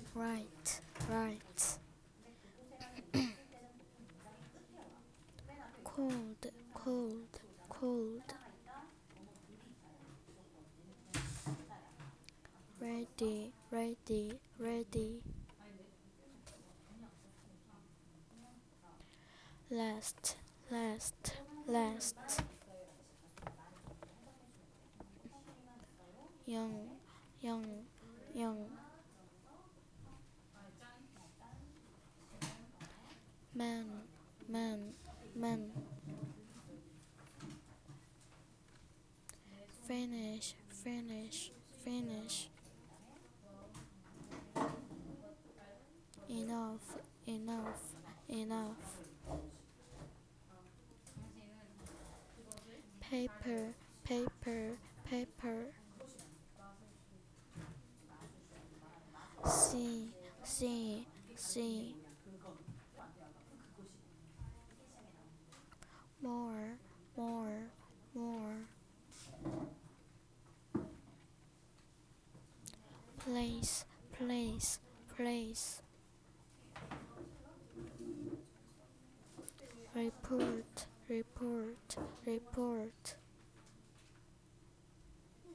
right, right. Cold, cold, cold. Ready, ready, ready. Last, last, last. Young, young, young. Man, man, man. Finish, finish, finish. Enough, enough, enough. Paper, paper, paper. See, see, see. More, more, more. Place, place, place. Report, report, report.